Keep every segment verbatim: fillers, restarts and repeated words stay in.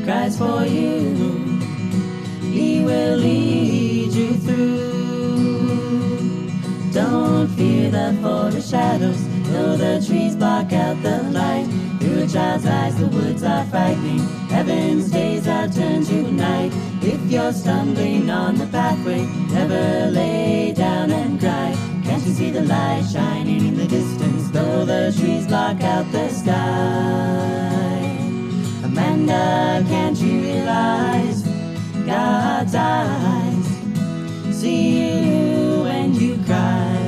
cries for you. He will lead you through. Don't fear the forest shadows, though the trees block out the light. Through a child's eyes the woods are frightening, heaven's days are turned to night. If you're stumbling on the pathway, never lay down and cry. Can't you see the light shining in the distance, though the trees block out the sky? Amanda, can't you realize God's eyes see you when you cry?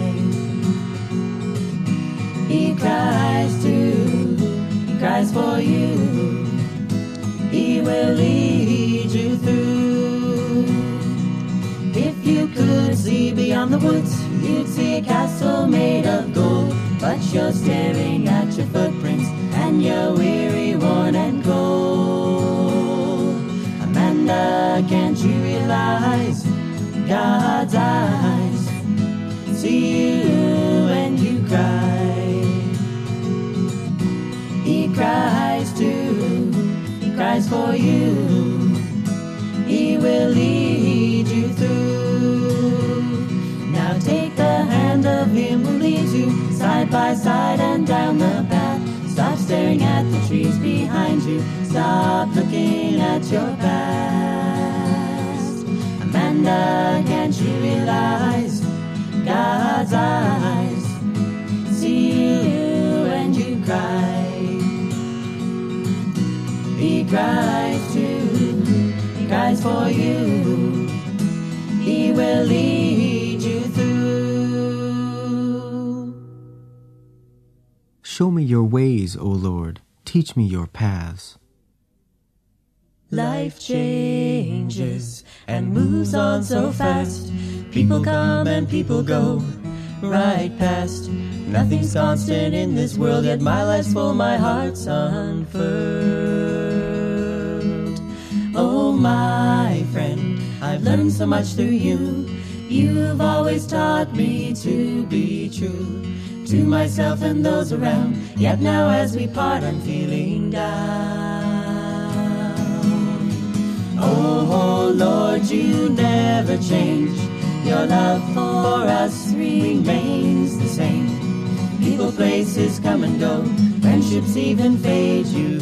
He cries too, he cries for you. He will lead you through. If you could see beyond the woods, you'd see a castle made of gold. But you're staring at your footprints, and you're weary, worn and cold. Amanda, can't you realize God's eyes see you when you cry? He cries too, he cries for you. He will lead you through. Now take the hand of him who leads you side by side and down the path. Stop staring at the trees behind you, stop looking at your past. Amanda, can't you realize God's eyes see you when you cry? He cries too, he cries for you. He will lead you through. Show me your ways, O Lord. Teach me your paths. Life changes and moves on so fast. People come and people go right past. Nothing's constant in this world, yet my life's full, my heart's unfurled. Oh, my friend, I've learned so much through you. You've always taught me to be true to myself and those around. Yet now as we part, I'm feeling down. Oh, Lord, you never change. Your love for us remains the same. People, places come and go, friendships even fade, you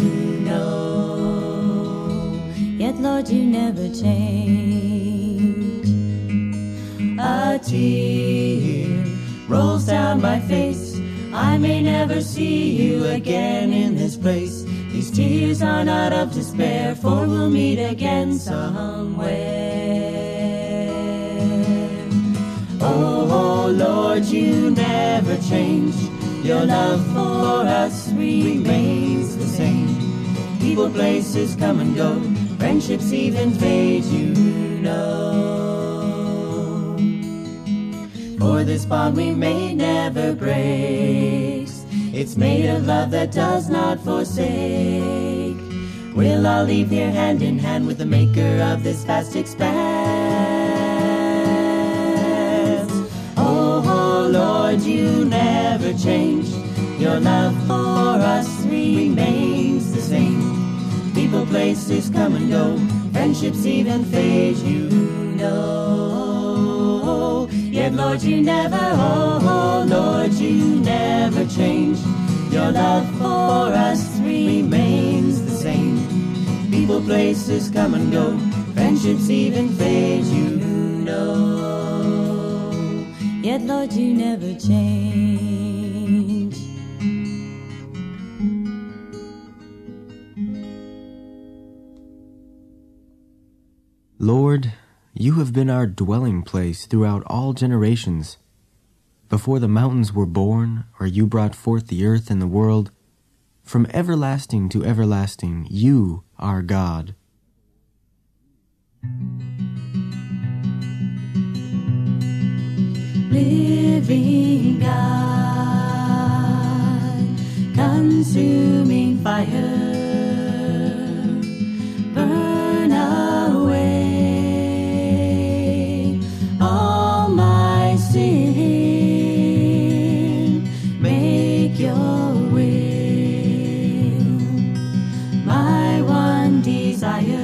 know. Yet, Lord, you never change. A tear rolls down my face. I may never see you again in this place. These tears are not of despair, for we'll meet again somewhere. Oh, Lord, you never change. Your love for us remains the same. People, places come and go, friendships even fade, you know. For this bond we may never break. It's made of love that does not forsake. We'll all leave here hand in hand with the maker of this vast expanse. Oh, Lord, you never change. Your love for us remains the same. People, places come and go, friendships even fade, you know. Yet, Lord, you never, oh, Lord, you never change. Your love for us remains the same. People, places come and go, friendships even fade, you know. Yet, Lord, you never change. Lord, you have been our dwelling place throughout all generations. Before the mountains were born, or you brought forth the earth and the world, from everlasting to everlasting, you are God. Living God, consuming fire, burn away all my sin, make your will my one desire.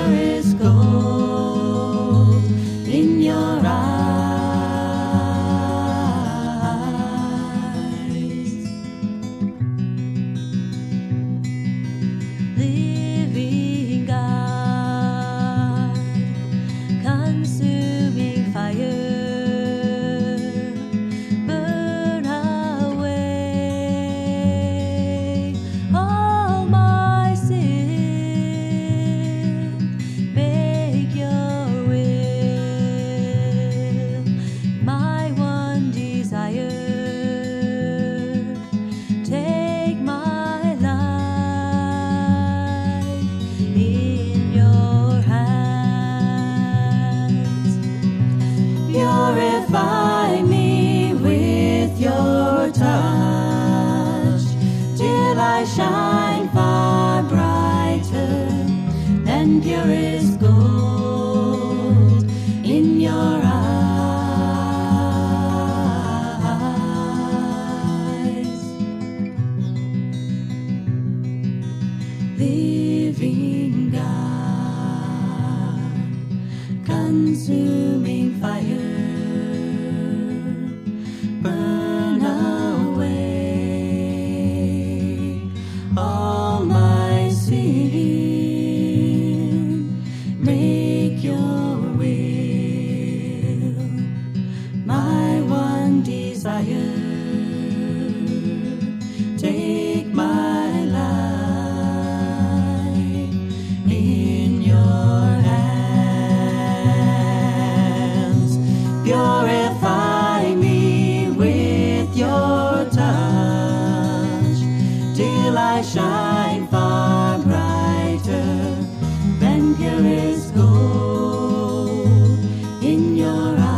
purest gold in your eyes. Living God, consuming fire, burn away all my sin. Make your will my one desire. Take my life in your hands. Purify me with your touch till I shine far brighter than purest gold in your eyes. Living God, consuming fire, burn away all my sin. Make your will my one desire. Take my life in your hands. Purify me with your touch till I shine far brighter than purest gold in your eyes.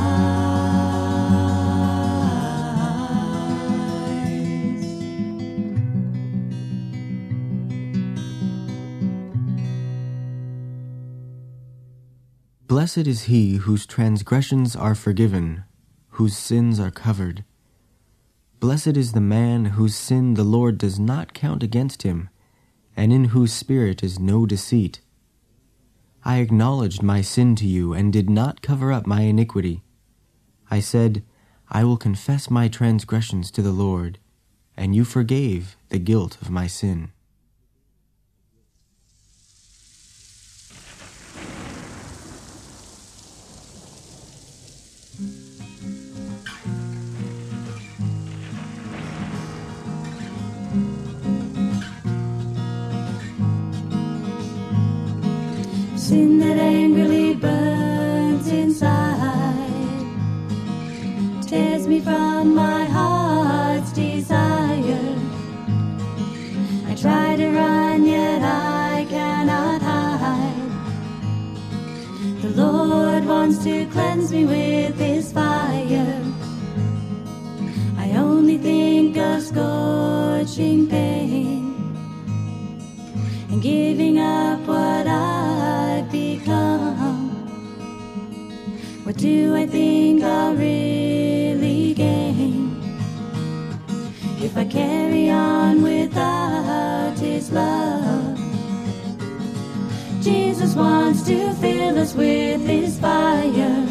Blessed is he whose transgressions are forgiven, whose sins are covered. Blessed is the man whose sin the Lord does not count against him, and in whose spirit is no deceit. I acknowledged my sin to you and did not cover up my iniquity. I said, I will confess my transgressions to the Lord, and you forgave the guilt of my sin. Sin that angrily burns inside tears me from my heart's desire. I try to run, yet I cannot hide. The Lord wants to cleanse me with His fire. I only think of scorching pain and giving up what I've become. What do I think I'll really gain if I carry on without His love? Jesus wants to fill us with His fire,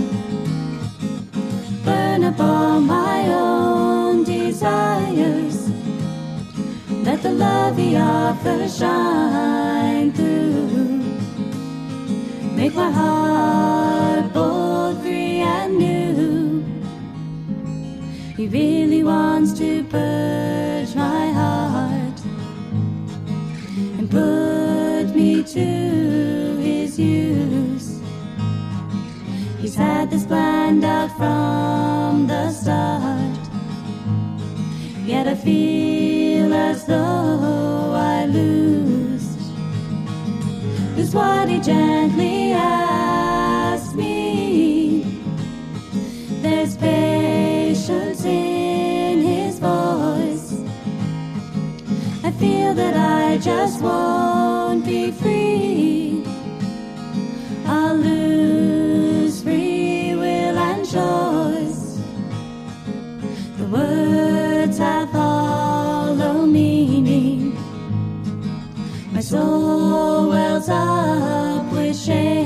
burn up all my own desires. Let the love He offers shine through. Make my heart bold, free and new. He really wants to purge my heart and put me to His use. He's had this planned out from the start, yet I feel as though I lose. Is what He gently asks me. There's patience in His voice. I feel that I just won't be free. I'll lose free will and choice. The words have hollow meaning. My soul wells up with shame.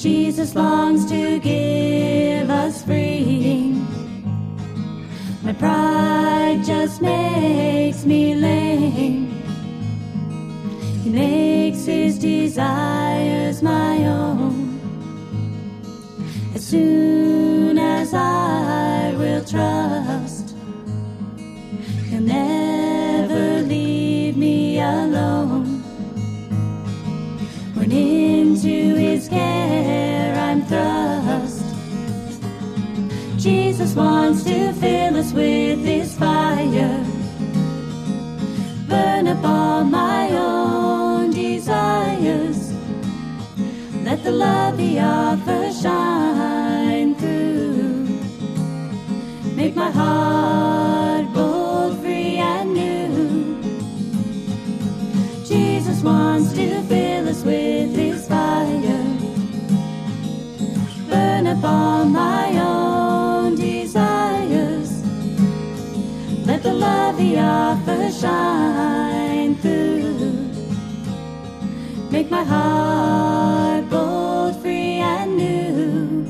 Jesus longs to give us free. My pride just makes me lame. He makes his desires my own. As soon as I will trust, he'll never leave me alone. When into his care I'm thrust, Jesus wants to fill us with his fire, burn up all my own desires. Let the love he offers shine through. Make my heart bold, free and new. Jesus wants to fill us with his fire, burn up all my own desires. Let the love he offers shine through. Make my heart bold, free and new.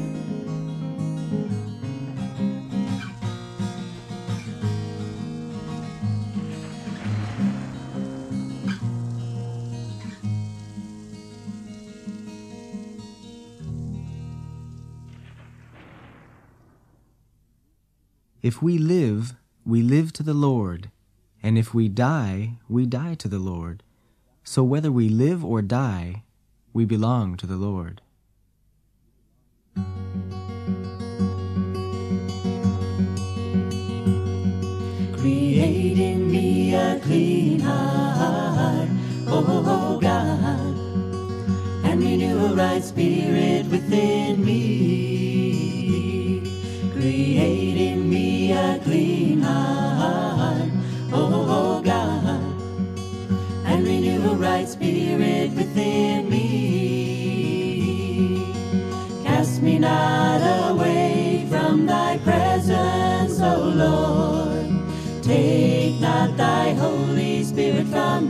If we live, we live to the Lord, and if we die, we die to the Lord. So whether we live or die, we belong to the Lord. Create in me a clean heart, oh God, and renew a right spirit within me. Create in me a clean heart, oh God, and renew a right spirit within me. Cast me not away from thy presence, O Lord. Take not thy Holy Spirit from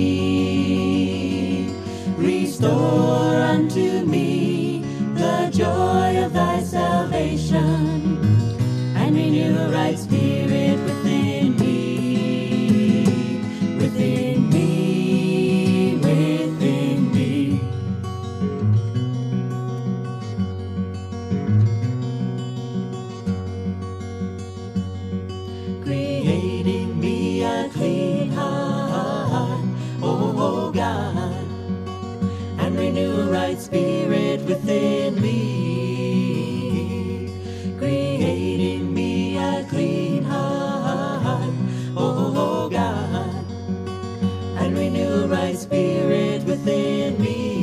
me. Restore unto me the joy of thy salvation, and renew a right spirit within me, within me, within me. Create in me a clean heart, oh God, and renew a right spirit within me. Create in me a clean heart, oh God, and renew a right spirit within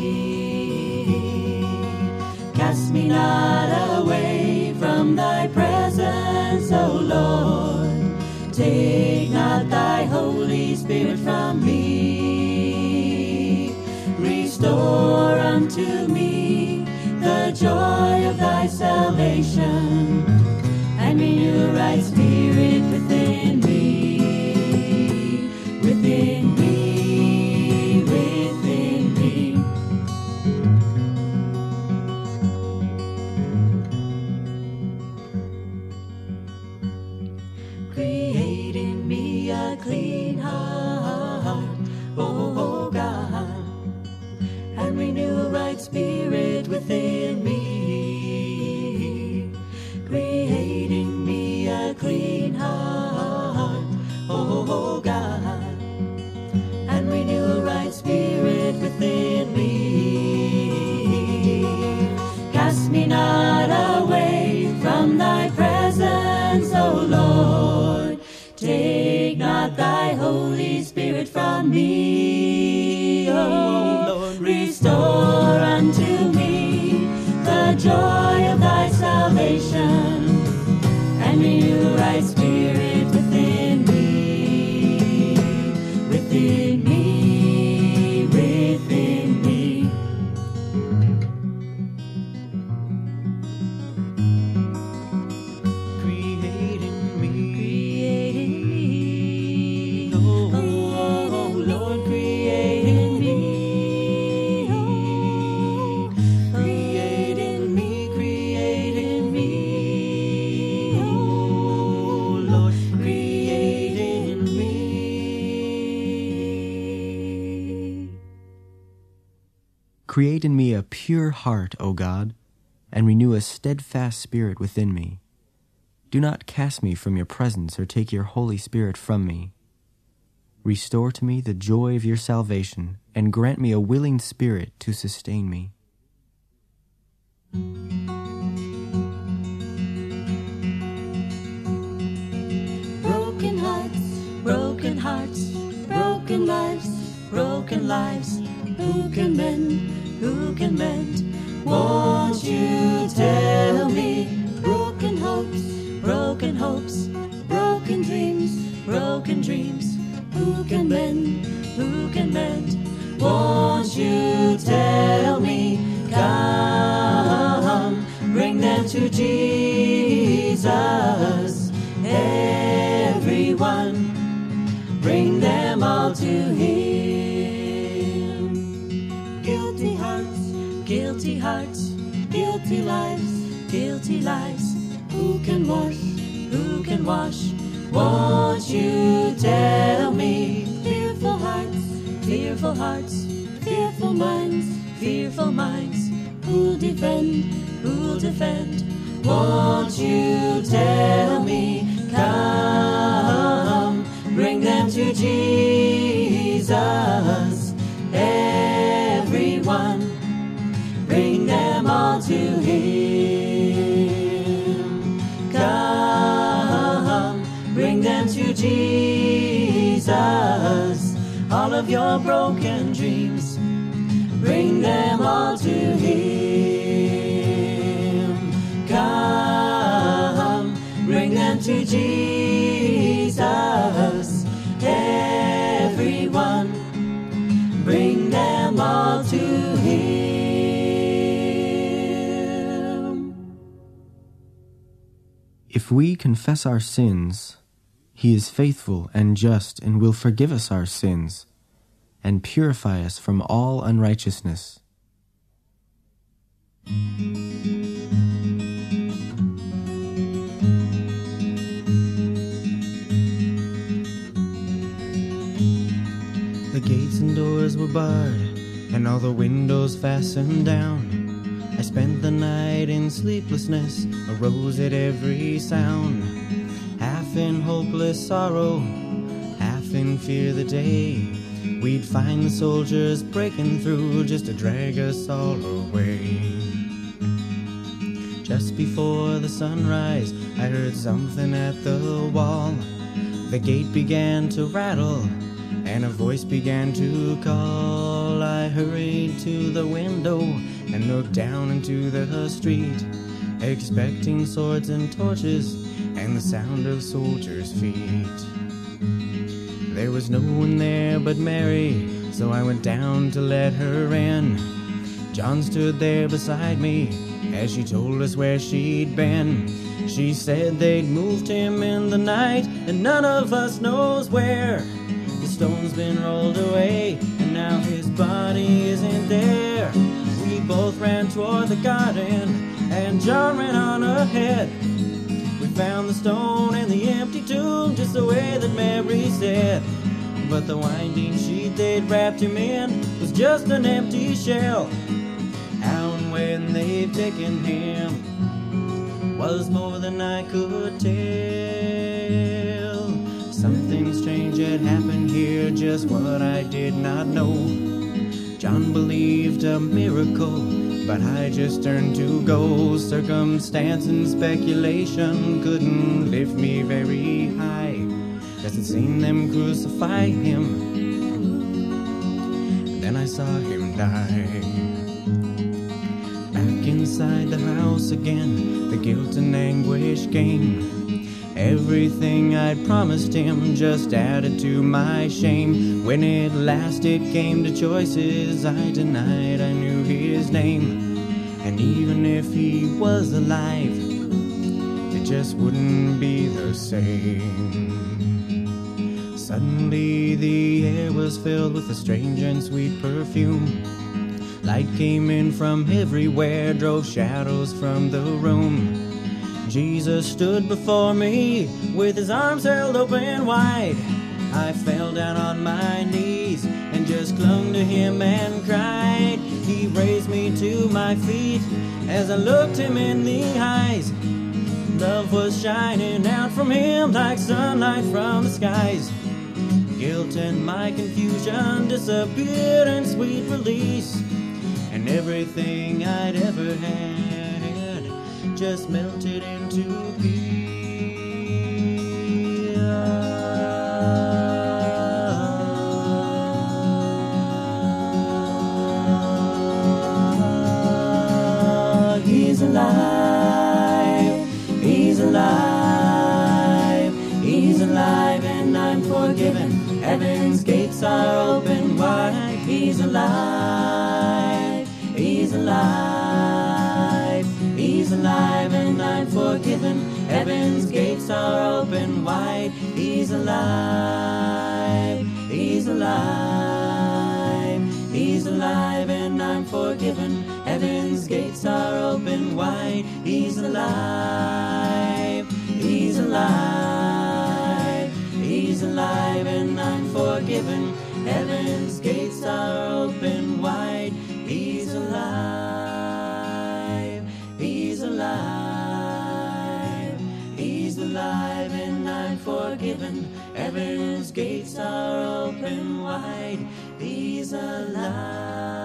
me. Cast me not away from thy presence, O Lord. Take not thy Holy Spirit from me. Restore unto me the joy of thy salvation, and renew a right spirit within me, within me, within me. Create in me a clean heart, oh God, and renew a right spirit within me. Create in me a clean heart, oh God, and renew a right spirit within me. Cast me not away from thy presence, O Lord. Take not thy Holy Spirit from me, O Lord. Restore unto me the joy of thy salvation, and renew a right spirit within me, within me, within me. Create in me, create in me, oh, oh Lord, create in me, oh Create in me a pure heart, O God, and renew a steadfast spirit within me. Do not cast me from your presence or take your Holy Spirit from me. Restore to me the joy of your salvation and grant me a willing spirit to sustain me. Broken hearts, broken hearts, broken lives, broken lives. Who can mend? Who can mend? Won't you tell me? Broken hopes, broken hopes, broken dreams, broken dreams. Who can mend? Who can mend? Won't you tell me? Come, bring them to Jesus. Everyone, bring them all to Him. Guilty hearts, guilty hearts, guilty lives, guilty lives. Who can wash? Who can wash? Won't you tell me? Fearful hearts, fearful hearts, fearful minds, fearful minds. Who'll defend? Who'll defend? Won't you tell me? Come, bring them to Jesus. Everyone, bring them all to Him. Come, bring them to Jesus. All of your broken dreams, bring them all to Him. Come, bring them to Jesus. Everyone, bring them all to Him. If we confess our sins, He is faithful and just and will forgive us our sins and purify us from all unrighteousness. The gates and doors were barred, and all the windows fastened down. I spent the night in sleeplessness, arose at every sound, half in hopeless sorrow, half in fear the day we'd find the soldiers breaking through just to drag us all away. Just before the sunrise, I heard something at the wall. The gate began to rattle, and a voice began to call. I hurried to the window and looked down into the street, expecting swords and torches and the sound of soldiers' feet. There was no one there but Mary, so I went down to let her in. John stood there beside me as she told us where she'd been. She said they'd moved him in the night, and none of us knows where. The stone's been rolled away, and now his body isn't there. We both ran toward the garden, and John ran on ahead. We found the stone and the empty tomb, just the way that Mary said. But the winding sheet they'd wrapped him in was just an empty shell. How and when they'd taken him was more than I could tell. Something strange had happened here, just what I did not know. John believed a miracle, but I just turned to go. Circumstance and speculation couldn't lift me very high. Just seen them crucify him, then I saw him die. Back inside the house again, the guilt and anguish came. Everything I'd promised him just added to my shame. When at last it came to choices, I denied I knew his name. And even if he was alive, it just wouldn't be the same. Suddenly the air was filled with a strange and sweet perfume. Light came in from everywhere, drove shadows from the room. Jesus stood before me with his arms held open wide. I fell down on my knees and just just clung to him and cried. He raised me to my feet as I looked him in the eyes. Love was shining out from him like sunlight from the skies. Guilt and my confusion disappeared in sweet release, and everything I'd ever had just melted into peace. He's alive, he's alive, he's alive, and I'm forgiven. Heaven's gates are open wide. He's alive, he's alive, he's alive, and I'm forgiven. Heaven's gates are open wide. He's alive, he's alive, he's alive, and I'm forgiven. Heaven's gates are open wide. He's alive, he's alive, he's alive, and I'm forgiven. Heaven's gates are open wide. He's alive, he's alive, he's alive, and I'm forgiven. Heaven's gates are open wide. He's alive.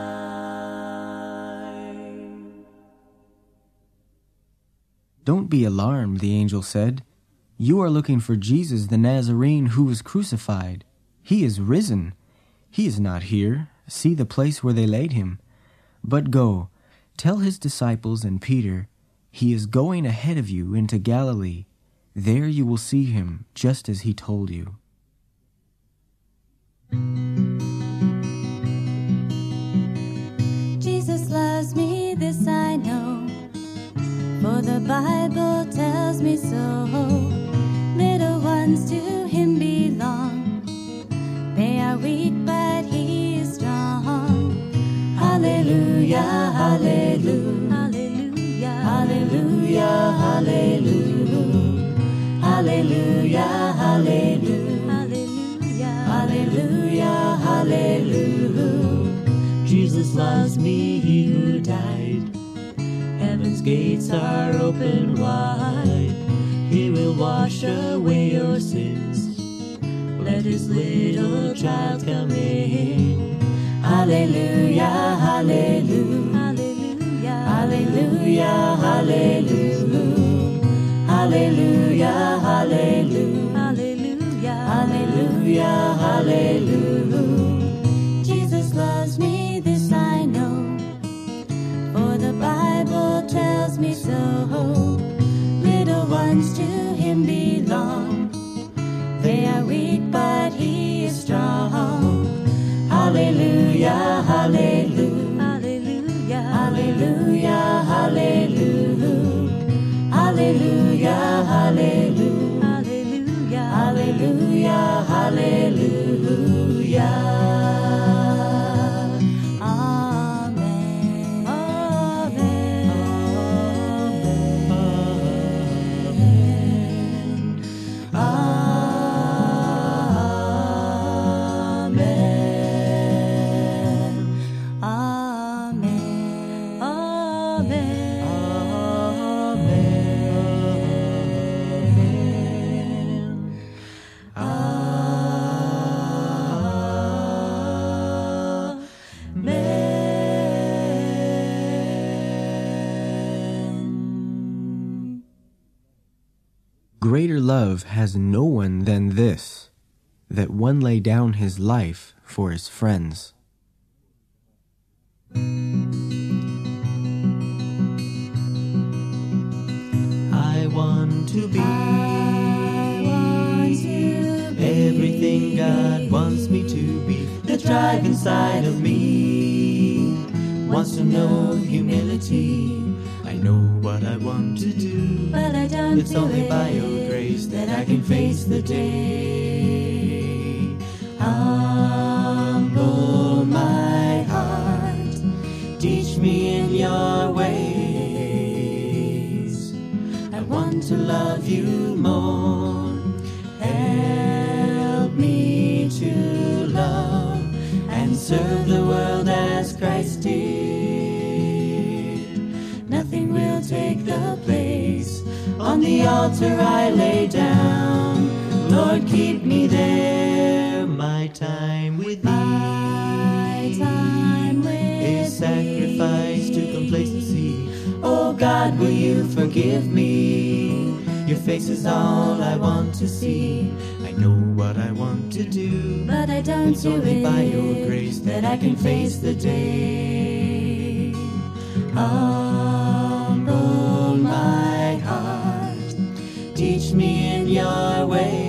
Don't be alarmed, the angel said. You are looking for Jesus the Nazarene who was crucified. He is risen. He is not here. See the place where they laid him. But go, tell his disciples and Peter, he is going ahead of you into Galilee. There you will see him, just as he told you. Jesus loves me, this I know, for the Bible tells me so. Little ones to him belong. They are weak, but he is strong. Hallelujah, hallelujah, hallelujah, hallelujah, hallelujah, hallelujah, hallelujah, hallelujah, hallelujah. Jesus loves me, he who died. Heaven's gates are open wide. He will wash away your sins. Let his little child come in. Hallelujah, hallelujah, hallelujah, hallelujah, hallelujah, hallelujah, hallelujah, hallelujah, hallelujah. Jesus loves me, this I know, for the Bible tells me so. Little ones to him belong. They are weak, but he is strong. Hallelujah, hallelujah, hallelujah, hallelujah, hallelujah, hallelujah, hallelujah, hallelujah, hallelujah. Amen. Amen. Amen. Greater love has no one than this, that one lay down his life for his friends. I want to be everything God wants me to be. The drive inside of me wants to know humility. I know what I want to do, but I don't it's do only it. by your grace that I can face the day. Humble my heart, teach me in your ways. I want to love you more. Help me to love and serve the world as Christ did. Nothing will take the place. On the altar I lay down. Lord, keep me there. My time with thee My time with is sacrifice thee. to complacency. Oh God, will you forgive me? Your face is all I want to see. I know what I want to do, But I don't it's do only it by your grace that I can face the day. Humble my heart, teach me in your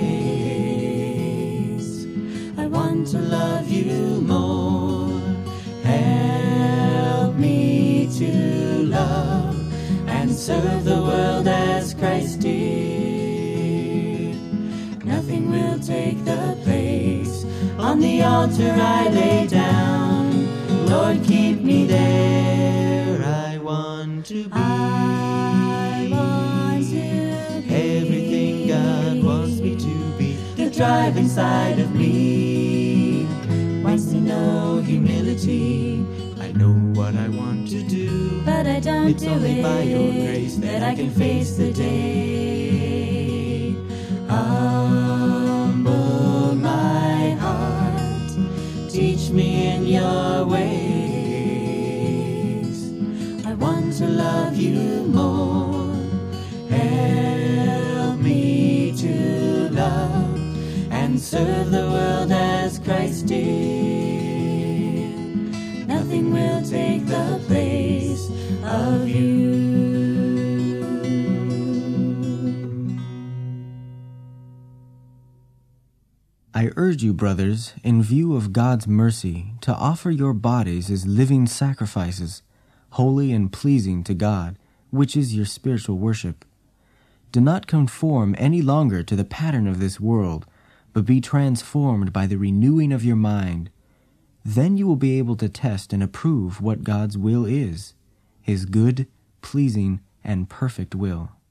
ways. I want to love you more. Help me to love and serve the world as Christ did. Nothing will take the place. On the altar I lay down. Lord, keep me there. I want to be I want to be everything God wants me to be. The driving side of me wants to know humility. I know what I want to do, But I don't it's do only it by your grace that I can face the day. Humble my heart, teach me in your ways. I want to love you more. Help me to love and serve the world as Christ did. Nothing will take the place of you. I urge you, brothers, in view of God's mercy, to offer your bodies as living sacrifices, holy and pleasing to God, which is your spiritual worship. Do not conform any longer to the pattern of this world, but be transformed by the renewing of your mind. Then you will be able to test and approve what God's will is, His good, pleasing, and perfect will.